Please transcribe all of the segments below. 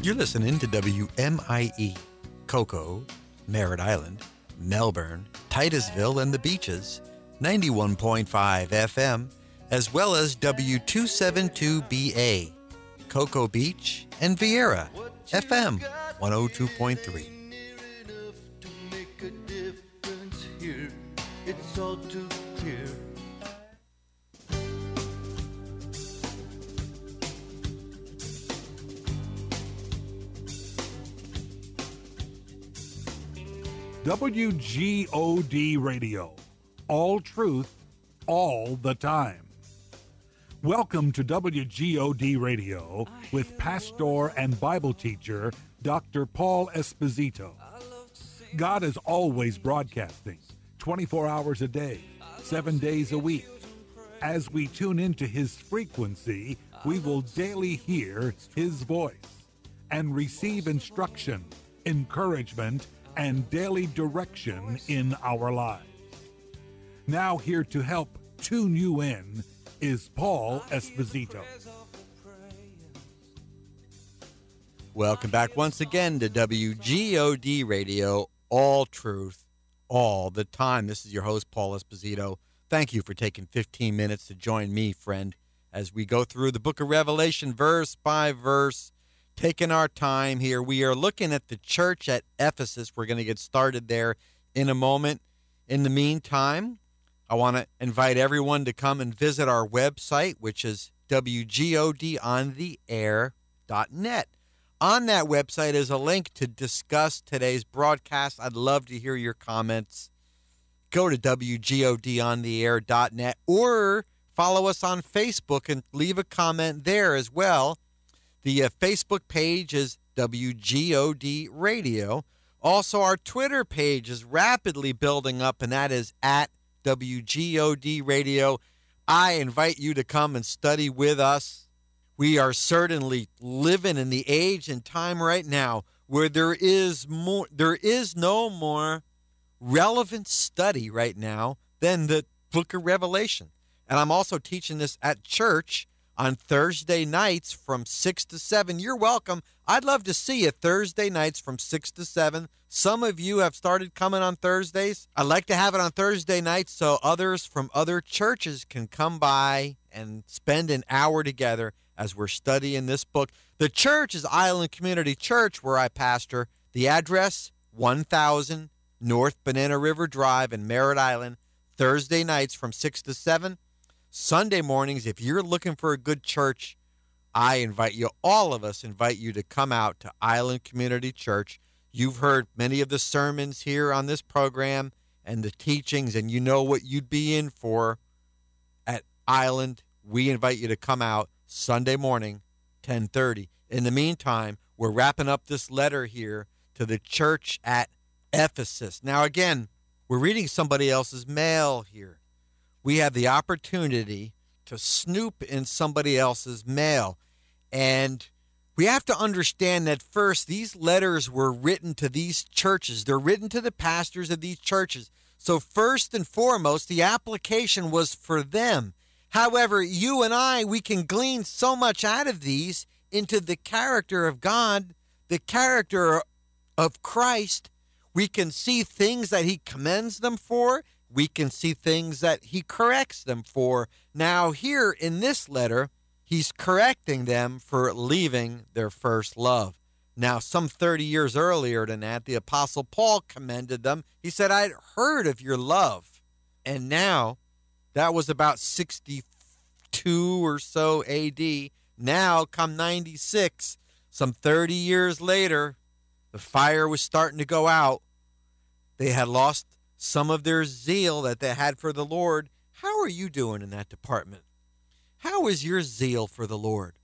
You're listening to WMIE, Cocoa, Merritt Island, Melbourne, Titusville, and the Beaches, 91.5 FM, as well as W272BA, Cocoa Beach, and Vieira, FM 102.3. It's all too clear. WGOD Radio, all truth, all the time. Welcome to WGOD Radio with pastor and Bible teacher Dr. Paul Esposito. God is always broadcasting, 24 hours a day, 7 days a week. As we tune into his frequency, we will daily hear his voice and receive instruction, encouragement, and daily direction in our lives. Now here to help tune you in is Paul Esposito. Welcome back once again to WGOD Radio, all truth, all the time. This is your host, Paul Esposito. Thank you for taking 15 minutes to join me, friend, as we go through the book of Revelation verse by verse, taking our time here. We are looking at the church at Ephesus. We're going to get started there in a moment. In the meantime, I want to invite everyone to come and visit our website, which is wgodontheair.net. On that website is a link to discuss today's broadcast. I'd love to hear your comments. Go to wgodontheair.net or follow us on Facebook and leave a comment there as well. The Facebook page is WGOD Radio. Also, our Twitter page is rapidly building up, and that is at WGOD Radio. I invite you to come and study with us. We are certainly living in the age and time right now where there is no more relevant study right now than the book of Revelation. And I'm also teaching this at church on Thursday nights from 6 to 7. You're welcome. I'd love to see you Thursday nights from 6 to 7. Some of you have started coming on Thursdays. I'd like to have it on Thursday nights so others from other churches can come by and spend an hour together as we're studying this book. The church is Island Community Church, where I pastor. The address, 1000 North Banana River Drive in Merritt Island, Thursday nights from 6 to 7. Sunday mornings, if you're looking for a good church, I invite you, all of us invite you to come out to Island Community Church. You've heard many of the sermons here on this program and the teachings, and you know what you'd be in for at Island. We invite you to come out Sunday morning, 10:30. In the meantime, we're wrapping up this letter here to the church at Ephesus. Now, again, we're reading somebody else's mail here. We have the opportunity to snoop in somebody else's mail. And we have to understand that first, these letters were written to these churches. They're written to the pastors of these churches. So first and foremost, the application was for them. However, you and I, we can glean so much out of these into the character of God, the character of Christ. We can see things that he commends them for. We can see things that he corrects them for. Now, here in this letter, he's correcting them for leaving their first love. Now, some 30 years earlier than that, the Apostle Paul commended them. He said, I'd heard of your love. And now, that was about 62 or so AD. Now, come 96, some 30 years later, the fire was starting to go out. They had lost some of their zeal that they had for the Lord. How are you doing in that department? How is your zeal for the Lord?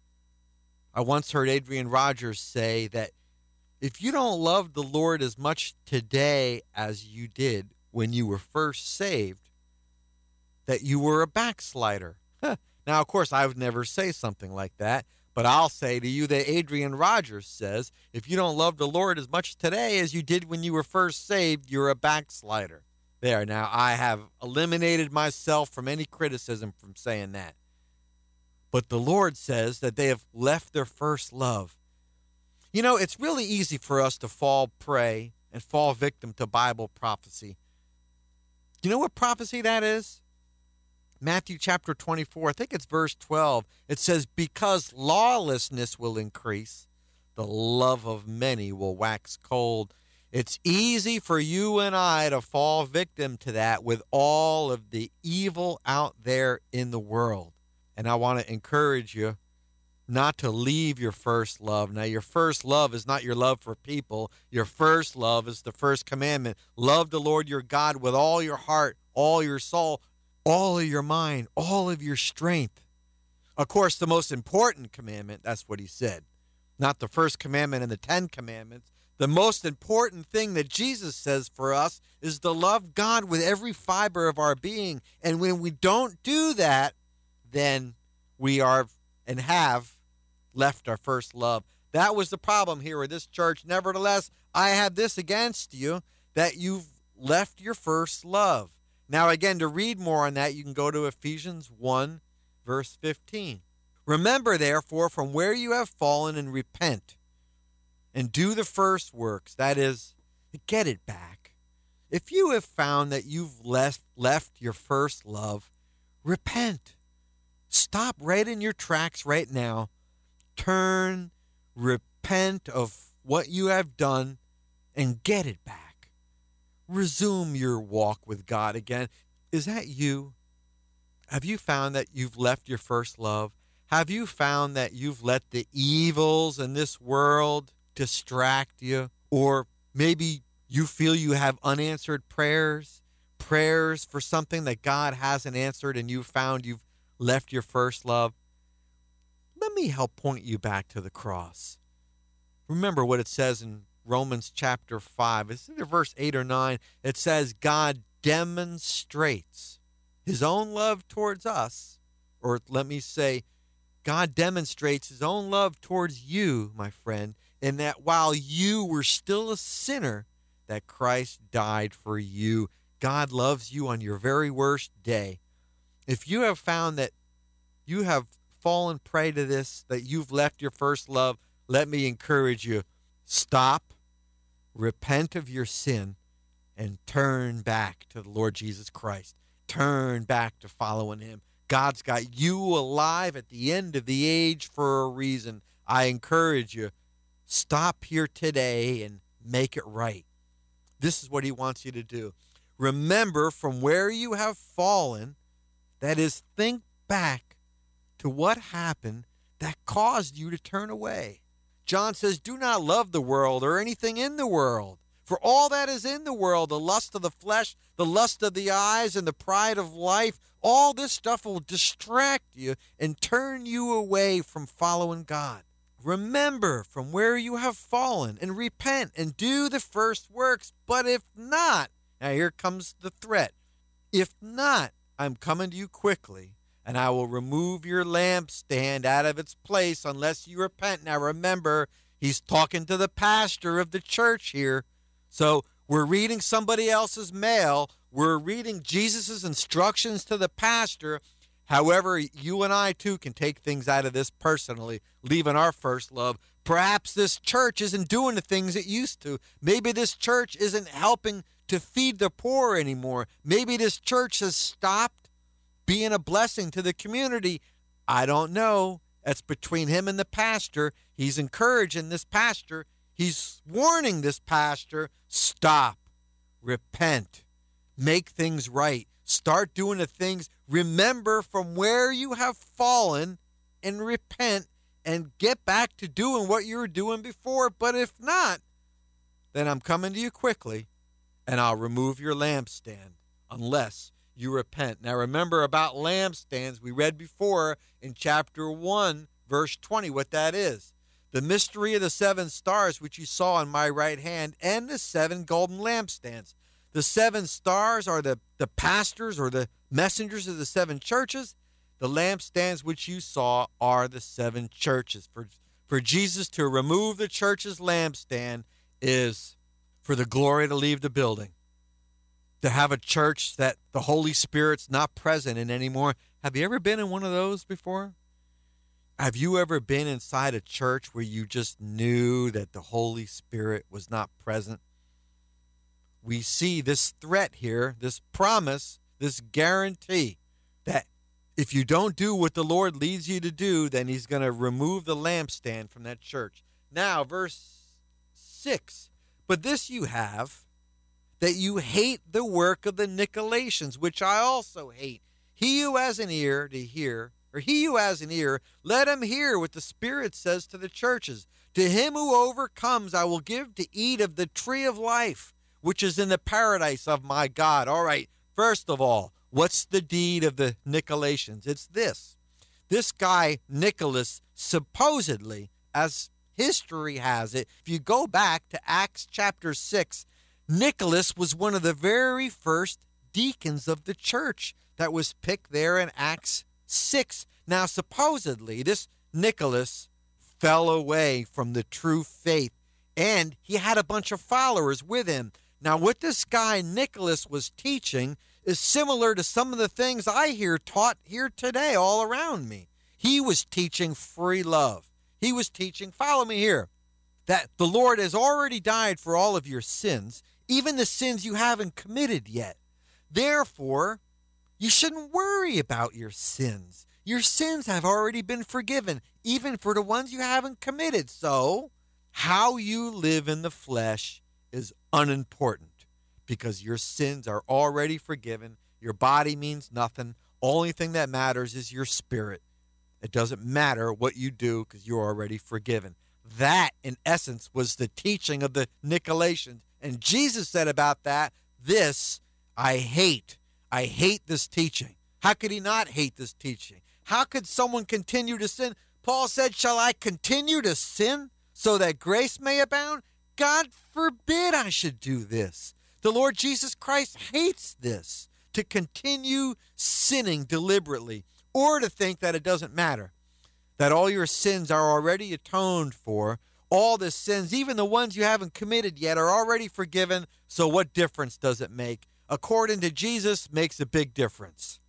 I once heard Adrian Rogers say that if you don't love the Lord as much today as you did when you were first saved, that you were a backslider. Now, of course, I would never say something like that, but I'll say to you that Adrian Rogers says, if you don't love the Lord as much today as you did when you were first saved, you're a backslider. There, now I have eliminated myself from any criticism from saying that. But the Lord says that they have left their first love. You know, it's really easy for us to fall prey and fall victim to Bible prophecy. You know what prophecy that is? Matthew chapter 24, I think it's verse 12. It says, because lawlessness will increase, the love of many will wax cold. It's easy for you and I to fall victim to that with all of the evil out there in the world. And I want to encourage you not to leave your first love. Now, your first love is not your love for people. Your first love is the first commandment. Love the Lord your God with all your heart, all your soul, all of your mind, all of your strength. Of course, the most important commandment, that's what he said. Not the first commandment in the 10 commandments. The most important thing that Jesus says for us is to love God with every fiber of our being. And when we don't do that, then we are and have left our first love. That was the problem here with this church. Nevertheless, I have this against you, that you've left your first love. Now, again, to read more on that, you can go to Ephesians 1, verse 15. Remember, therefore, from where you have fallen, and repent, and do the first works, that is, get it back. If you have found that you've left your first love, repent. Stop right in your tracks right now. Turn, repent of what you have done, and get it back. Resume your walk with God again. Is that you? Have you found that you've left your first love? Have you found that you've let the evils in this world distract you? Or maybe you feel you have unanswered prayers for something that God hasn't answered, and you found you've left your first love. Let me help point you back to the cross. Remember what it says in Romans chapter 5. It's either verse 8 or 9. It says God demonstrates his own love towards us, or let me say, God demonstrates his own love towards you, my friend, in that while you were still a sinner, that Christ died for you. God loves you on your very worst day. If you have found that you have fallen prey to this, that you've left your first love, let me encourage you. Stop, repent of your sin, and turn back to the Lord Jesus Christ. Turn back to following him. God's got you alive at the end of the age for a reason. I encourage you, stop here today and make it right. This is what he wants you to do. Remember from where you have fallen, that is, think back to what happened that caused you to turn away. John says, do not love the world or anything in the world. For all that is in the world, the lust of the flesh, the lust of the eyes, and the pride of life, all this stuff will distract you and turn you away from following God. Remember from where you have fallen and repent and do the first works. But if not, now here comes the threat. If not, I'm coming to you quickly, and I will remove your lampstand out of its place unless you repent. Now remember, he's talking to the pastor of the church here. So we're reading somebody else's mail. We're reading Jesus' instructions to the pastor. However, you and I, too, can take things out of this personally, leaving our first love. Perhaps this church isn't doing the things it used to. Maybe this church isn't helping to feed the poor anymore. Maybe this church has stopped being a blessing to the community. I don't know. That's between him and the pastor. He's encouraging this pastor. He's warning this pastor, stop, repent, make things right, start doing the things. Remember from where you have fallen and repent and get back to doing what you were doing before. But if not, then I'm coming to you quickly, and I'll remove your lampstand unless you repent. Now remember about lampstands, we read before in chapter 1, verse 20, what that is. The mystery of the 7 stars which you saw on my right hand, and the 7 golden lampstands. The 7 stars are the pastors or the messengers of the 7 churches. The lampstands which you saw are the 7 churches. For Jesus to remove the church's lampstand is for the glory to leave the building. To have a church that the Holy Spirit's not present in anymore. Have you ever been in one of those before? Have you ever been inside a church where you just knew that the Holy Spirit was not present? We see this threat here, this promise, this guarantee that if you don't do what the Lord leads you to do, then he's going to remove the lampstand from that church. Now, verse 6, but this you have, that you hate the work of the Nicolaitans, which I also hate. He who has an ear to hear, or he who has an ear, let him hear what the Spirit says to the churches. To him who overcomes, I will give to eat of the tree of life, which is in the paradise of my God. All right, first of all, what's the deed of the Nicolaitans? It's this. This guy, Nicholas, supposedly, as history has it, if you go back to Acts chapter 6, Nicholas was one of the very first deacons of the church that was picked there in Acts 6. Now, supposedly, this Nicholas fell away from the true faith, and he had a bunch of followers with him. Now, what this guy Nicholas was teaching is similar to some of the things I hear taught here today all around me. He was teaching free love. He was teaching, follow me here, that the Lord has already died for all of your sins, even the sins you haven't committed yet. Therefore, you shouldn't worry about your sins. Your sins have already been forgiven, even for the ones you haven't committed. So, how you live in the flesh is unimportant because your sins are already forgiven. Your body means nothing. Only thing that matters is your spirit. It doesn't matter what you do because you're already forgiven. That, in essence, was the teaching of the Nicolaitans. And Jesus said about that, this I hate. I hate this teaching. How could he not hate this teaching? How could someone continue to sin? Paul said, shall I continue to sin so that grace may abound? God forbid I should do this. The Lord Jesus Christ hates this, to continue sinning deliberately or to think that it doesn't matter, that all your sins are already atoned for. All the sins, even the ones you haven't committed yet, are already forgiven. So what difference does it make? According to Jesus, makes a big difference.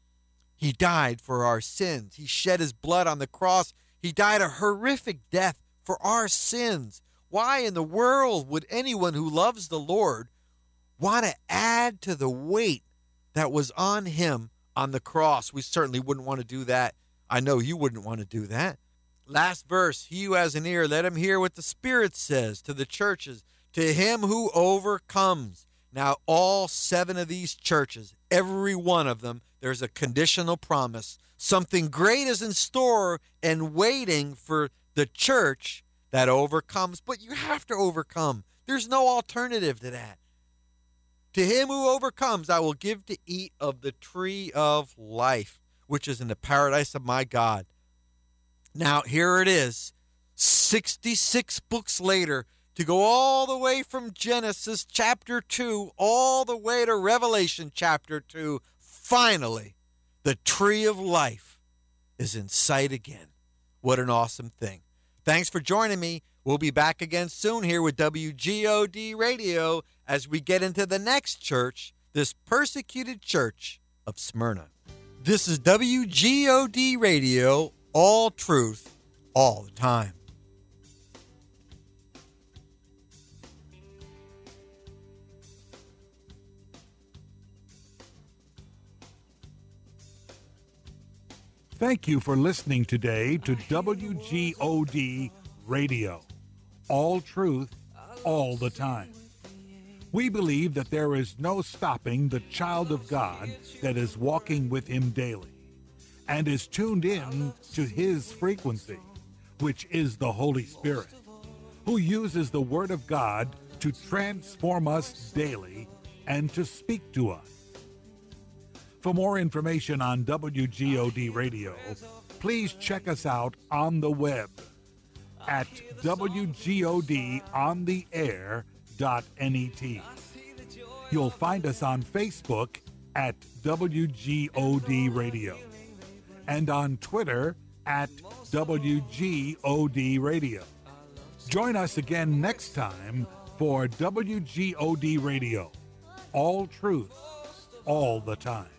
He died for our sins. He shed his blood on the cross. He died a horrific death for our sins. Why in the world would anyone who loves the Lord want to add to the weight that was on him on the cross? We certainly wouldn't want to do that. I know you wouldn't want to do that. Last verse, he who has an ear, let him hear what the Spirit says to the churches. To him who overcomes. Now, all 7 of these churches, every one of them, there's a conditional promise. Something great is in store and waiting for the church that overcomes. But you have to overcome. There's no alternative to that. To him who overcomes, I will give to eat of the tree of life, which is in the paradise of my God. Now, here it is, 66 books later, to go all the way from Genesis chapter 2 all the way to Revelation chapter 2. Finally, the tree of life is in sight again. What an awesome thing. Thanks for joining me. We'll be back again soon here with WGOD Radio as we get into the next church, this persecuted church of Smyrna. This is WGOD Radio, all truth, all the time. Thank you for listening today to WGOD Radio. All truth, all the time. We believe that there is no stopping the child of God that is walking with him daily and is tuned in to his frequency, which is the Holy Spirit, who uses the Word of God to transform us daily and to speak to us. For more information on WGOD Radio, please check us out on the web at WGODontheair.net. You'll find us on Facebook at WGOD Radio and on Twitter at WGOD Radio. Join us again next time for WGOD Radio. All truth, all the time.